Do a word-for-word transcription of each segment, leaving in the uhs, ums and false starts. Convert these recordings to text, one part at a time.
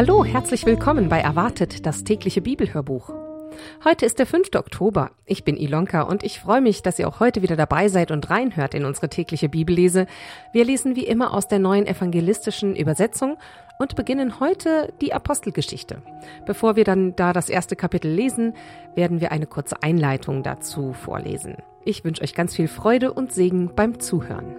Hallo, herzlich willkommen bei Erwartet, das tägliche Bibelhörbuch. Heute ist der fünfte Oktober. Ich bin Ilonka und ich freue mich, dass ihr auch heute wieder dabei seid und reinhört in unsere tägliche Bibellese. Wir lesen wie immer aus der neuen evangelistischen Übersetzung und beginnen heute die Apostelgeschichte. Bevor wir dann da das erste Kapitel lesen, werden wir eine kurze Einleitung dazu vorlesen. Ich wünsche euch ganz viel Freude und Segen beim Zuhören.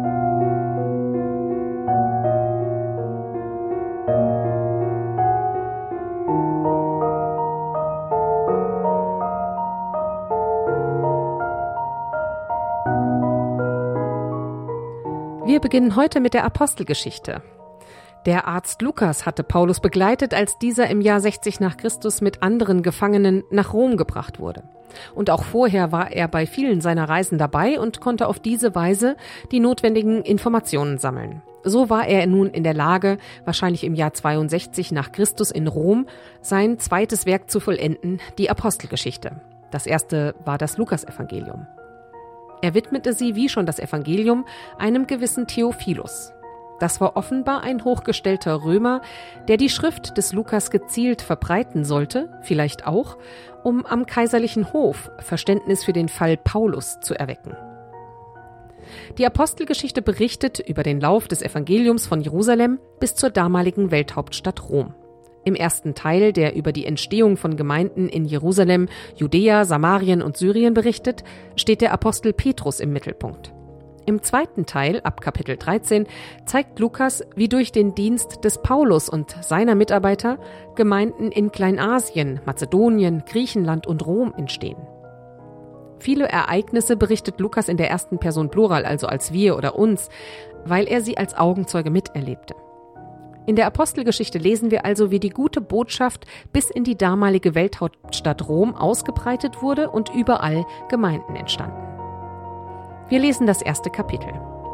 Wir beginnen heute mit der Apostelgeschichte. Der Arzt Lukas hatte Paulus begleitet, als dieser im Jahr sechzig nach Christus mit anderen Gefangenen nach Rom gebracht wurde. Und auch vorher war er bei vielen seiner Reisen dabei und konnte auf diese Weise die notwendigen Informationen sammeln. So war er nun in der Lage, wahrscheinlich im Jahr zweiundsechzig nach Christus in Rom, sein zweites Werk zu vollenden, die Apostelgeschichte. Das erste war das Lukasevangelium. Er widmete sie, wie schon das Evangelium, einem gewissen Theophilus. Das war offenbar ein hochgestellter Römer, der die Schrift des Lukas gezielt verbreiten sollte, vielleicht auch, um am kaiserlichen Hof Verständnis für den Fall Paulus zu erwecken. Die Apostelgeschichte berichtet über den Lauf des Evangeliums von Jerusalem bis zur damaligen Welthauptstadt Rom. Im ersten Teil, der über die Entstehung von Gemeinden in Jerusalem, Judäa, Samarien und Syrien berichtet, steht der Apostel Petrus im Mittelpunkt. Im zweiten Teil, ab Kapitel dreizehn, zeigt Lukas, wie durch den Dienst des Paulus und seiner Mitarbeiter Gemeinden in Kleinasien, Mazedonien, Griechenland und Rom entstehen. Viele Ereignisse berichtet Lukas in der ersten Person Plural, also als wir oder uns, weil er sie als Augenzeuge miterlebte. In der Apostelgeschichte lesen wir also, wie die gute Botschaft bis in die damalige Welthauptstadt Rom ausgebreitet wurde und überall Gemeinden entstanden. Wir lesen das erste Kapitel.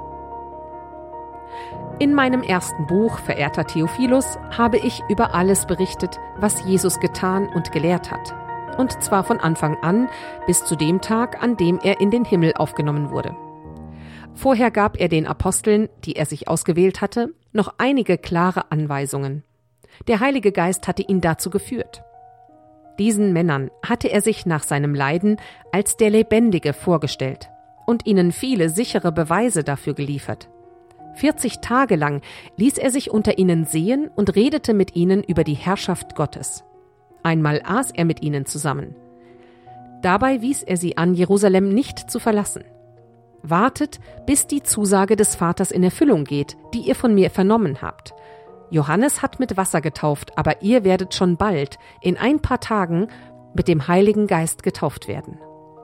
In meinem ersten Buch, verehrter Theophilus, habe ich über alles berichtet, was Jesus getan und gelehrt hat. Und zwar von Anfang an bis zu dem Tag, an dem er in den Himmel aufgenommen wurde. Vorher gab er den Aposteln, die er sich ausgewählt hatte, noch einige klare Anweisungen. Der Heilige Geist hatte ihn dazu geführt. Diesen Männern hatte er sich nach seinem Leiden als der Lebendige vorgestellt und ihnen viele sichere Beweise dafür geliefert. vierzig Tage lang ließ er sich unter ihnen sehen und redete mit ihnen über die Herrschaft Gottes. Einmal aß er mit ihnen zusammen. Dabei wies er sie an, Jerusalem nicht zu verlassen. Wartet, bis die Zusage des Vaters in Erfüllung geht, die ihr von mir vernommen habt. Johannes hat mit Wasser getauft, aber ihr werdet schon bald, in ein paar Tagen, mit dem Heiligen Geist getauft werden.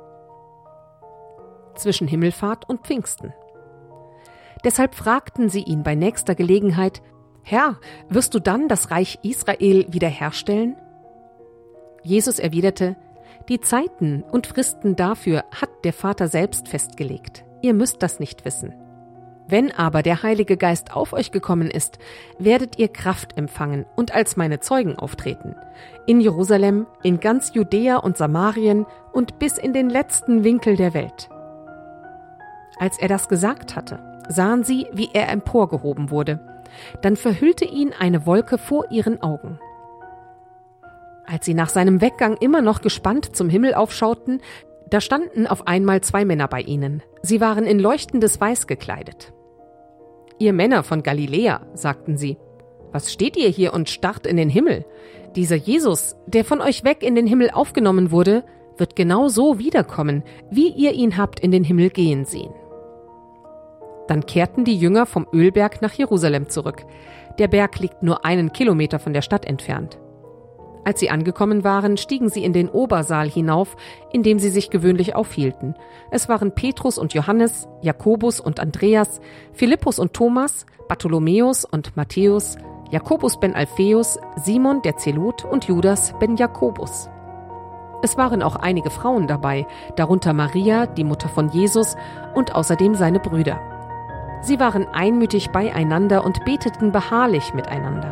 Zwischen Himmelfahrt und Pfingsten. Deshalb fragten sie ihn bei nächster Gelegenheit: Herr, wirst du dann das Reich Israel wiederherstellen? Jesus erwiderte: Die Zeiten und Fristen dafür hat der Vater selbst festgelegt. Ihr müsst das nicht wissen. Wenn aber der Heilige Geist auf euch gekommen ist, werdet ihr Kraft empfangen und als meine Zeugen auftreten. In Jerusalem, in ganz Judäa und Samarien und bis in den letzten Winkel der Welt. Als er das gesagt hatte, sahen sie, wie er emporgehoben wurde. Dann verhüllte ihn eine Wolke vor ihren Augen. Als sie nach seinem Weggang immer noch gespannt zum Himmel aufschauten, da standen auf einmal zwei Männer bei ihnen. Sie waren in leuchtendes Weiß gekleidet. »Ihr Männer von Galiläa«, sagten sie, »was steht ihr hier und starrt in den Himmel? Dieser Jesus, der von euch weg in den Himmel aufgenommen wurde, wird genau so wiederkommen, wie ihr ihn habt in den Himmel gehen sehen.« Dann kehrten die Jünger vom Ölberg nach Jerusalem zurück. Der Berg liegt nur einen Kilometer von der Stadt entfernt. Als sie angekommen waren, stiegen sie in den Obersaal hinauf, in dem sie sich gewöhnlich aufhielten. Es waren Petrus und Johannes, Jakobus und Andreas, Philippus und Thomas, Bartholomäus und Matthäus, Jakobus ben Alpheus, Simon der Zelot und Judas ben Jakobus. Es waren auch einige Frauen dabei, darunter Maria, die Mutter von Jesus, und außerdem seine Brüder. Sie waren einmütig beieinander und beteten beharrlich miteinander.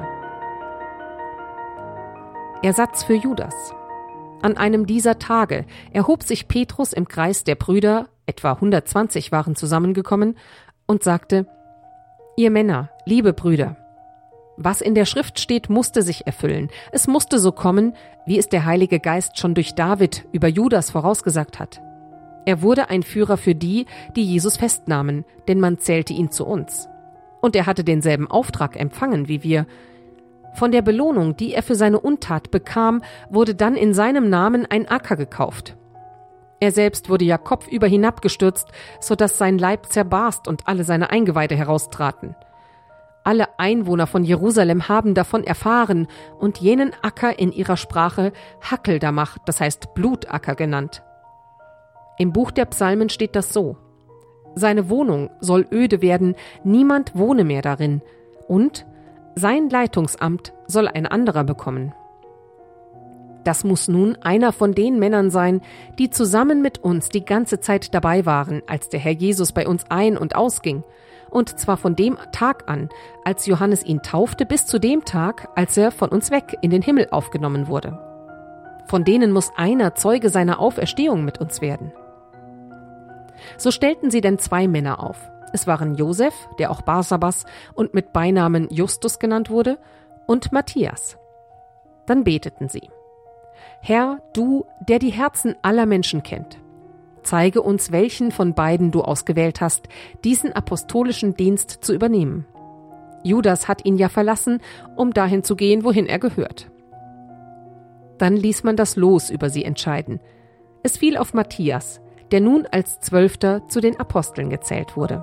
Ersatz für Judas. An einem dieser Tage erhob sich Petrus im Kreis der Brüder, etwa hundertzwanzig waren zusammengekommen, und sagte: Ihr Männer, liebe Brüder, Was in der Schrift steht, musste sich erfüllen. Es musste so kommen, wie es der Heilige Geist schon durch David über Judas vorausgesagt hat. Er wurde ein Führer für die, die Jesus festnahmen, denn man zählte ihn zu uns. Und er hatte denselben Auftrag empfangen wie wir. Von der Belohnung, die er für seine Untat bekam, wurde dann in seinem Namen ein Acker gekauft. Er selbst wurde ja kopfüber hinabgestürzt, so dass sein Leib zerbarst und alle seine Eingeweide heraustraten. Alle Einwohner von Jerusalem haben davon erfahren und jenen Acker in ihrer Sprache Hackeldamach, das heißt Blutacker genannt. Im Buch der Psalmen steht das so: Seine Wohnung soll öde werden, niemand wohne mehr darin, und sein Leitungsamt soll ein anderer bekommen. Das muss nun einer von den Männern sein, die zusammen mit uns die ganze Zeit dabei waren, als der Herr Jesus bei uns ein- und ausging. Und zwar von dem Tag an, als Johannes ihn taufte, bis zu dem Tag, als er von uns weg in den Himmel aufgenommen wurde. Von denen muss einer Zeuge seiner Auferstehung mit uns werden. So stellten sie denn zwei Männer auf. Es waren Josef, der auch Barsabas und mit Beinamen Justus genannt wurde, und Matthias. Dann beteten sie: Herr, du, der die Herzen aller Menschen kennt, zeige uns, welchen von beiden du ausgewählt hast, diesen apostolischen Dienst zu übernehmen. Judas hat ihn ja verlassen, um dahin zu gehen, wohin er gehört. Dann ließ man das Los über sie entscheiden. Es fiel auf Matthias, der nun als Zwölfter zu den Aposteln gezählt wurde.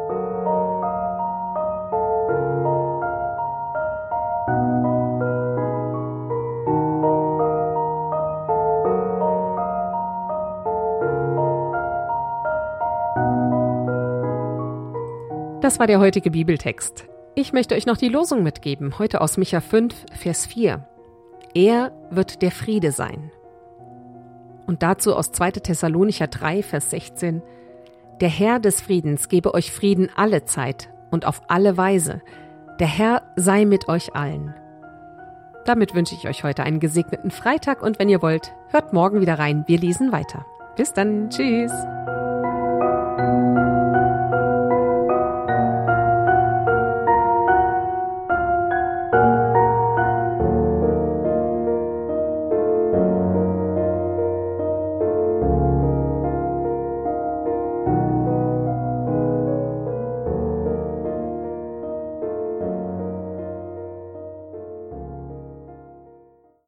Das war der heutige Bibeltext. Ich möchte euch noch die Losung mitgeben, heute aus Micha fünf, Vers vier. Er wird der Friede sein. Und dazu aus zweiter Thessalonicher drei, Vers sechzehn. Der Herr des Friedens gebe euch Frieden alle Zeit und auf alle Weise. Der Herr sei mit euch allen. Damit wünsche ich euch heute einen gesegneten Freitag und wenn ihr wollt, hört morgen wieder rein. Wir lesen weiter. Bis dann. Tschüss.